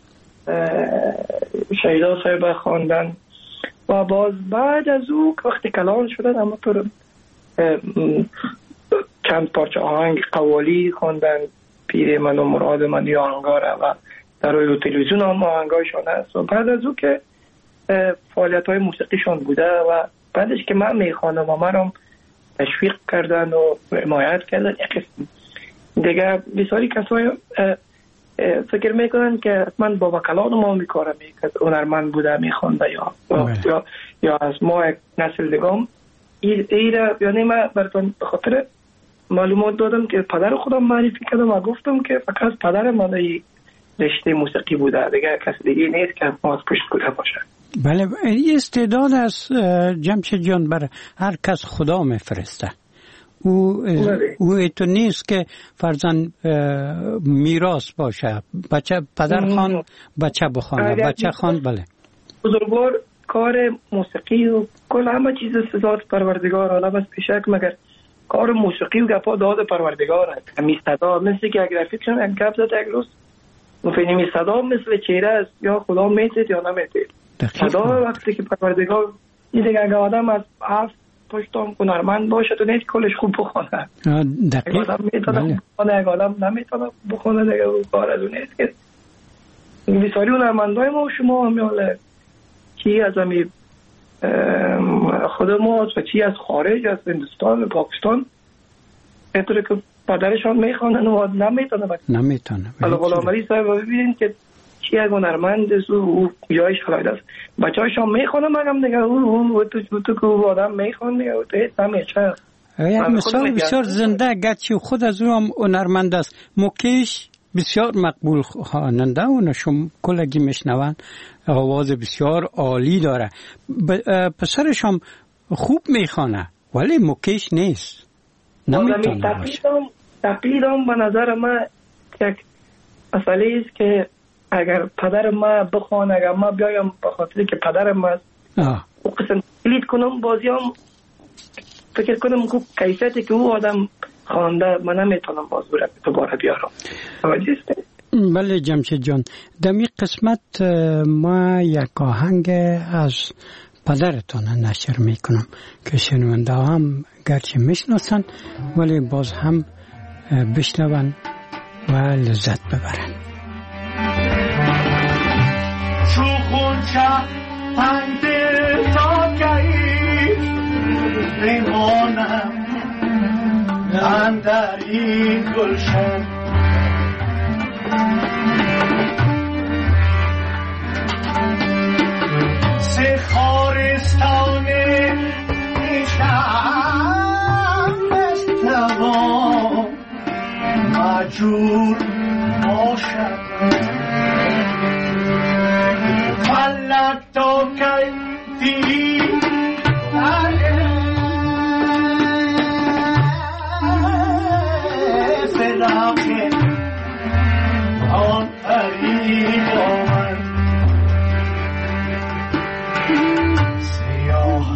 شهیدا صاحب خواندن و باز بعد از او وقتی کلان شدن اما تو چند پارچه آهنگ قوالی خواندن، پیر من و مراد من یا انگاره و در روی تلویزیون هم آهنگایشان هست و بعد از او که فعالیت های موسیقیشان بوده و بعدش که من میخوانم و من هم تشویق کردن و حمایت کردن. یک دیگه بسیاری کسای فکر میکنن که من بابا کلان ما میکارم میکرد هنرمند بوده میخوانده یا یا یا از ما یک نسل دیگم ایره. یعنی من براتون به خاطر معلومات دادم که پدر خودم معرفی کردم و گفتم که فقط پدر من ای رشته موسیقی بوده، دیگه کسی دیگه نیست که ما از پشت بوده باشه. بله این استعداد از جمشید جان بر هر کس خدا میفرسته. او او تو نیست که فرزن میراث باشه، بچه پدر خان بچه بخوانه، بچه خان. بله بزرگوار کار موسیقی و کل همه چیز سزاد پروردگار، حالا بس پیشک مگر کار موسیقی و گپا داد پروردگار است. همی صدا مثل که اگر فکرم یک گپ زد یک روز مفهمی صدا مثل چهره است، یا خدا میتید یا نمیتید. صدا وقتی که پروردگار این دیگه اگر آدم از هفت پشتم هنرمند باشه تو نیست کلش خوب بخونه. دقیق آدم میتونه بخونه، اگر آدم نمیتونه بخونه دیگه او کار از اون نیست. که بسیاری هنرمندای ما و شما همیاله چی از همی خود ما و چی از خارج از هندوستان و پاکستان اینطوری که پدرشان میخوانن و نمیتونه نمیتونه حالا غلام علی صاحب ببینید که چی یک هنرمند او جایش خلاید است، بچه هایشان میخوانن مگم دیگه او تو تو که او آدم میخوان دیگه او تهیت نمیشه. یک مثال بسیار زنده گرچه خود از او هم هنرمند است. مکیش بسیار مقبول خواننده و نشون کلگی میشنون، آواز بسیار عالی داره، پسرش هم خوب میخوانه ولی مکیش نیست، نمیتونه باشه. تقلیدم به نظر من یک مسئله است که اگر پدر ما بخوانه، اگر ما بیایم به خاطر که پدر ما او قسم تقلید کنم بازی هم فکر کنم که کیفیتی که او آدم خوانده من نمیتونم باز برم دوباره بیارم. بله جمشید جان، در این قسمت ما یک آهنگ از پدرتان نشر میکنم که شنونده هم گرچه میشناسن ولی باز هم بشنون و لذت ببرن. چو خونچه پنده تا گهی بمانم اندر این گلشن، سه خارستان میشم بستوان مجور باشد، فلک تا کیفی سراغ آن پری با من، سه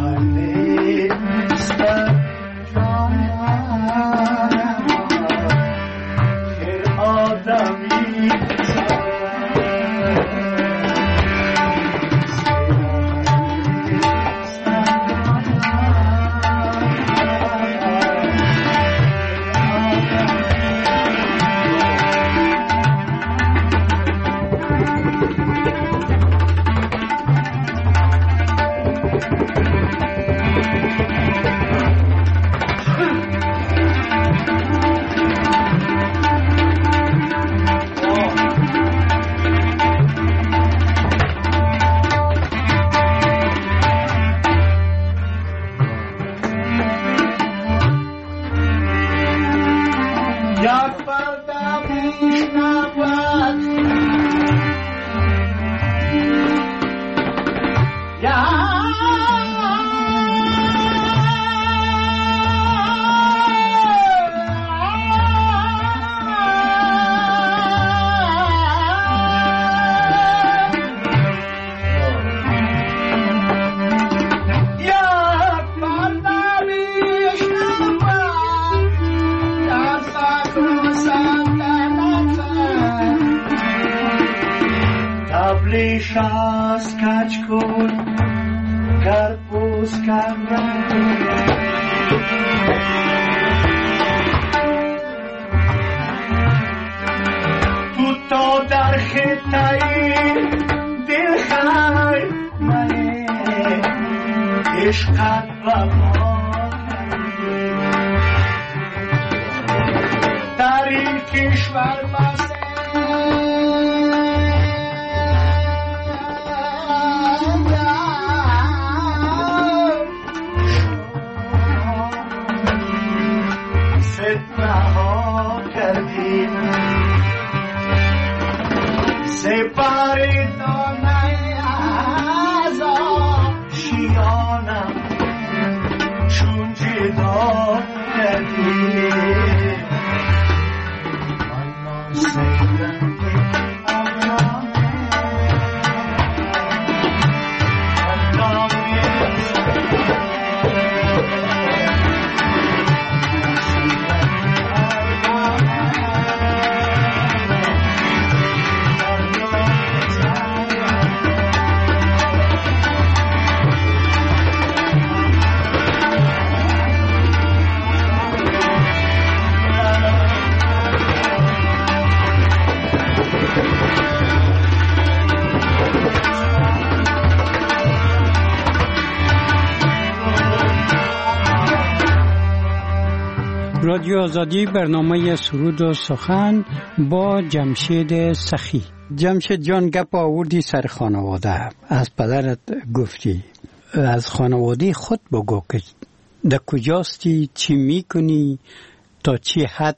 رادیو آزادی برنامه سرود و سخن با جمشید سخی. جمشید جان گپ آوردی سر خانواده، از پدرت گفتی، از خانواده خود بگو که در کجاستی، چی میکنی، تا چی حد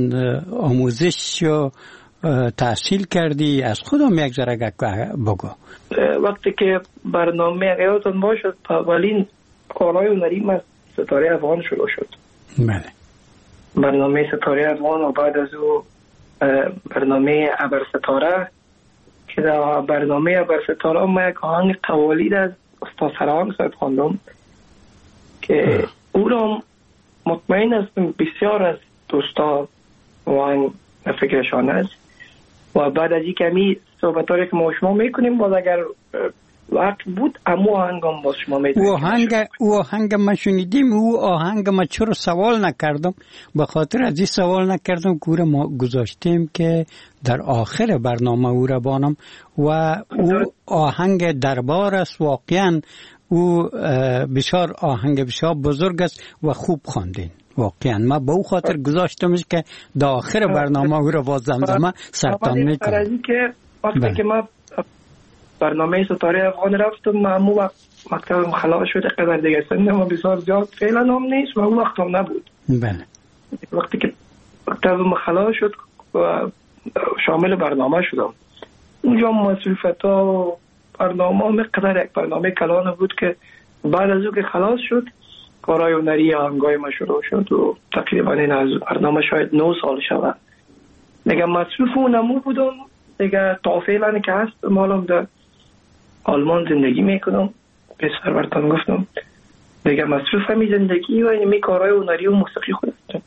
آموزش و تحصیل کردی، از خودم یک ذره بگو. وقتی که برنامه یادتون باشد اولین کارهای هنری من ستاره افغان شروع شد. بله. برنامه ستاره افغان و بعد از او برنامه ابر ستاره که در برنامه ابر ستاره ما یک آهنگ قوالی از استاد سرهنگ صاحب خواندم که او را مطمئن هستم بسیار از دوستا آهنگ فکرشان است و بعد از این کمی صحبتاری که ما شما میکنیم باز اگر وقت بود امو آهنگ هم باز شما میتونیم. او آهنگ او آهنگ ما شنیدیم، او آهنگ ما چرا سوال نکردم، به خاطر از این سوال نکردم که او را ما گذاشتیم که در آخر برنامه او را بانم و او آهنگ دربار است. واقعا او بسیار آهنگ بسیار بزرگ است و خوب خواندین. واقعا ما به او خاطر گذاشتمش که در آخر برنامه او را باز زمزمه سرطان میکنم. وقتی که ما برنامه ستاره افغان رفتم معمو وقت مکتبم خلاص شده قدر دیگه سنم بسیار زیاد فعلا هم نیست و اون وقت هم نبود. بله. وقتی که مکتبم خلاص شد و شامل برنامه شدم اونجا مسئولیت ها برنامه هم قدر یک برنامه کلان بود که بعد از او که خلاص شد کارهای هنری آهنگای ما شروع شد و تقریبا این از برنامه شاید نه سال شود دیگه مسئول اون نمو بودم دیگه تا فعلا که هست مالم در آلمان زندگی میکنم. پسر برتان گفتم دیگه مصروف همی زندگی و اینمی کارهای هنری و موسیقی خود هستم.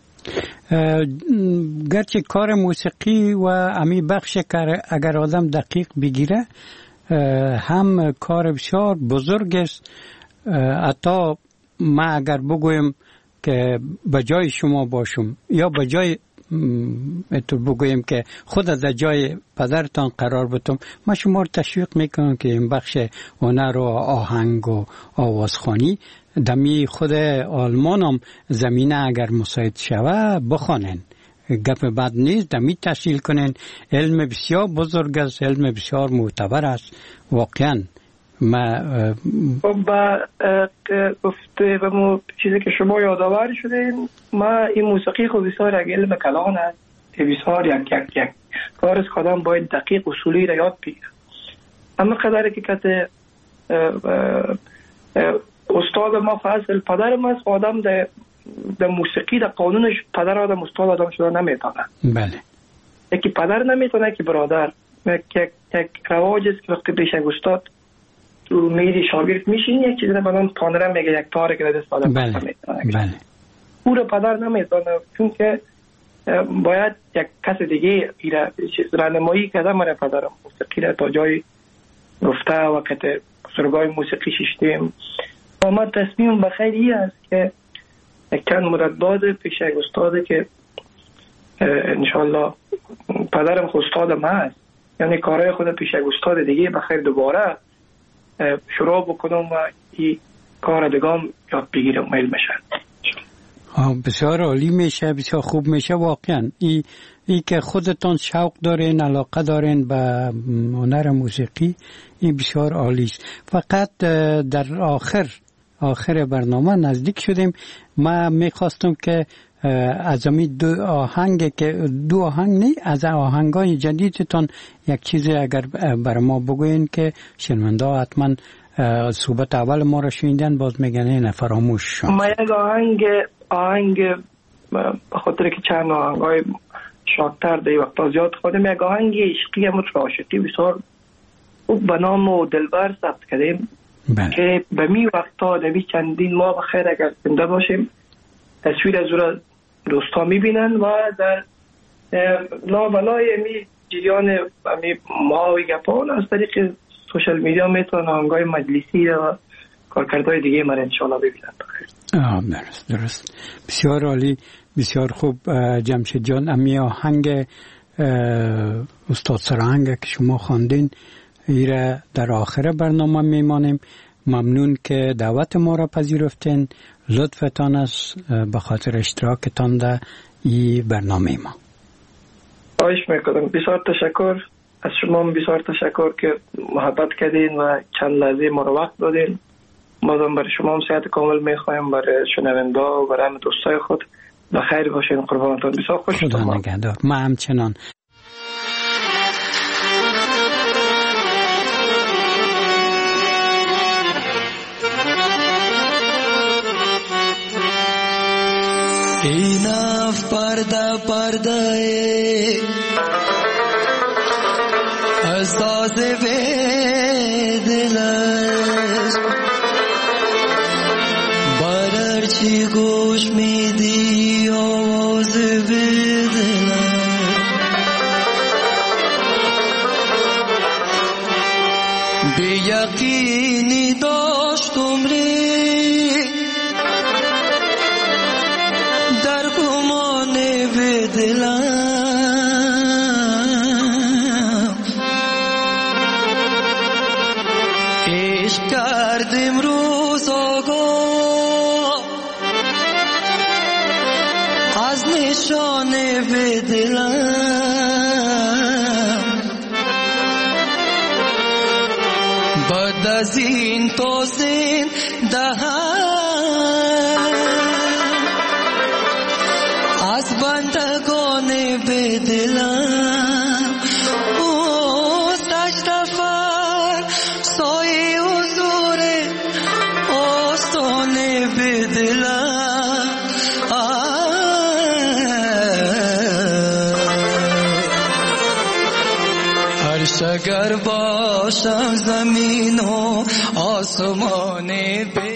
گرچه کار موسیقی و امی بخش اگر آدم دقیق بگیره هم کار بسیار بزرگ است. حتی ما اگر بگویم که بجای شما باشم یا بجای تو بگویم که خود از جای پدرتان قرار بتم، ما شما رو تشویق میکنم که این بخش هنر و آهنگ و آوازخوانی دمی خود آلمان هم زمینه اگر مساعد شوه بخوانن. گپ بد نیست، دمی تحصیل کنن. علم بسیار بزرگ است، علم بسیار معتبر است واقعا. ما با گفته و مو چیزی که شما یادآور شدین، ما این موسیقی خود بسیار یک علم کلان است که بسیار یک یک یک کار از کدام باید دقیق اصولی را یاد بگیره. اما قدری که کت استاد ما فاصل پدر ما است، آدم در در موسیقی در قانونش پدر آدم استاد آدم شده نمیتونه. بله. یکی پدر نمیتونه، یکی برادر. یک یک رواج است که وقتی پیش استاد تو میری شاگرد میشین، یک چیزی رو بدن تانره میگه یک تاره که دست آدم بله. بله. او رو پدر نمیتونه، چون که باید یک کس دیگه ایره رانمایی کده. من پدرم موسیقی را تا جای گفته و که سرگاه موسیقی ششتیم و ما تصمیم بخیر ای است که یک چند مدت بعد پیش یک استاده که انشالله پدرم خود استاد ما است، یعنی کارهای خود پیش یک استاد دیگه بخیر دوباره شروع بکنم و این کار دگام یاد بگیرم و علمشن. بسیار عالی میشه، بسیار خوب میشه واقعا. ای, ای که خودتان شوق دارین، علاقه دارین به هنر موسیقی، این بسیار عالی است. فقط در آخر آخر برنامه نزدیک شدیم. ما میخواستم که از امی دو آهنگ که دو آهنگ نه از آهنگای جدیدتان یک چیزی اگر بر ما بگوین که شنونده ها حتما صحبت اول ما را شنیدن باز میگن نه فراموش شد. ما یک آهنگ آهنگ به خاطر که چند آهنگای شاکتر دی وقتا زیاد خودم یک آهنگ عشقی هم عاشقی بسیار به نام دلبر ثبت کردیم. بله. که به می وقتا دمی چندین ما بخیر اگر زنده باشیم تصویر از او را دوستا میبینن و در لابلای می جریان می ماهی گپان از طریق سوشل میدیا میتونن آهنگای مجلسی و کارکردهای دیگه من انشاءالله ببینن. آه درست درست بسیار عالی، بسیار خوب. جمشید جان، امی آهنگ استاد سرهنگ که شما خواندین ایره در آخر برنامه میمانیم. ممنون که دعوت ما را پذیرفتین. لطفتان است به خاطر اشتراکتان در این برنامه ما. خواهش میکنم. بسیار تشکر از شما، بسیار تشکر که محبت کردین و چند لحظه ما رو وقت دادین. بازم برای شما هم صحت کامل میخوایم، برای شنونده و برای همه دوستای خود بخیر باشین. قربانتان. بسیار خوش خدا نگهدار. ما همچنان. ایناف پرده پرده از تازه به دلش برر چی گوش میدی آواز به دلش بی یقینی داشت عمری در گمان به دلم عشق کردم روز آگاه از نشان به دلم بعد از این تو زنده از بندگان به دلم او سجدفر سایه حضور آستانه به دلم عرش اگر باشم زمین و آسمان به